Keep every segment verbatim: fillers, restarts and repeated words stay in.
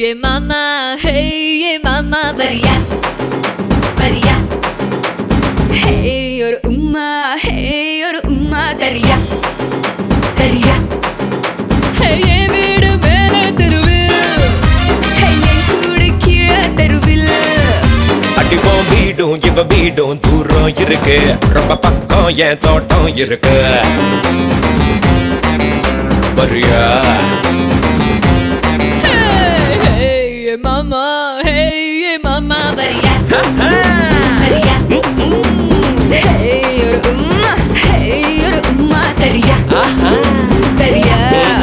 yeah mama, hey yeah mama, varia, varia. Hey or umma, hey or umma, tariya, tariya. Hey ye veedu mele teruvil, hey ye kudu keela teruvil. Adipom veedum iva veedum thooram irukku, romba pakkam yen thoottam irukku. Varia. Mama, hey, yeah, mama, varia, varia. Hey, or umma, hey, or umma, tariya, tariya.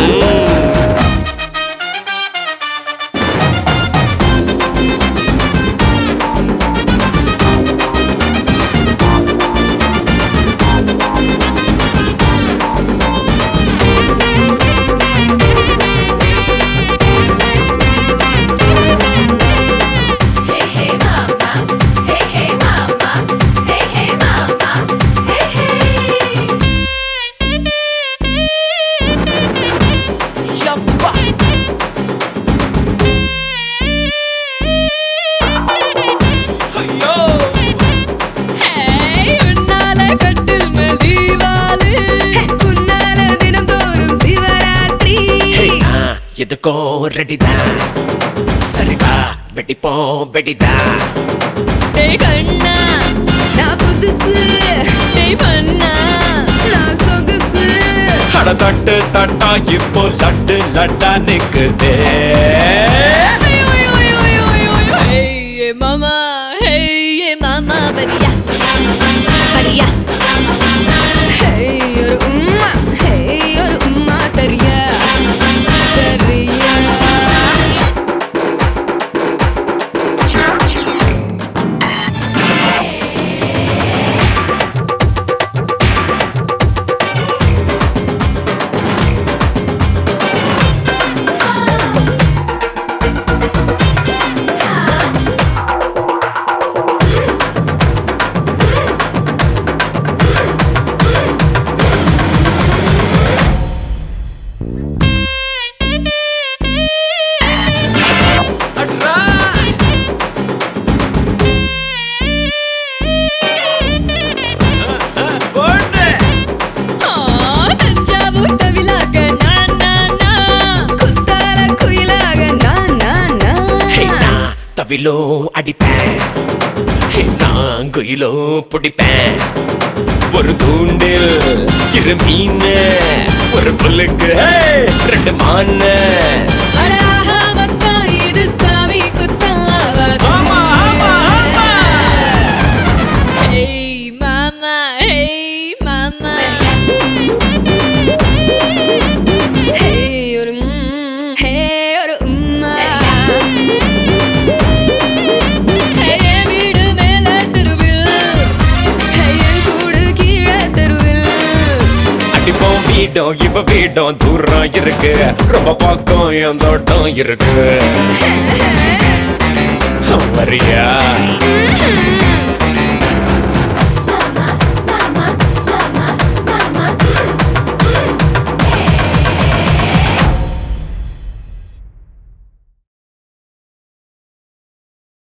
எதுக்கோ ரெடிதான் சரிவா வெடிப்போம் வெடிதான் டேய் கண்ணா நான் புதுசு டேய் பண்ணா நான் சொகுசு அட தட்டு தட்டா இப்போ laddu லட்டா நிக்குதே hey mama hey mama varia varia hey or umma hey or umma tariya தவிலோ அடிப்பேன் நான் குயிலோ பிடிப்பேன் ஒரு தூண்டில் இரு மீன் ஒரு புல்லுக்கு ரெண்டு மான் இது சாமி குத்தம் hey mama hey mama hey or hey or umma வீடும் இவ வீடும் தூரம் இருக்கு ரொம்ப பக்கம் என் தோட்டம் இருக்கு வரியா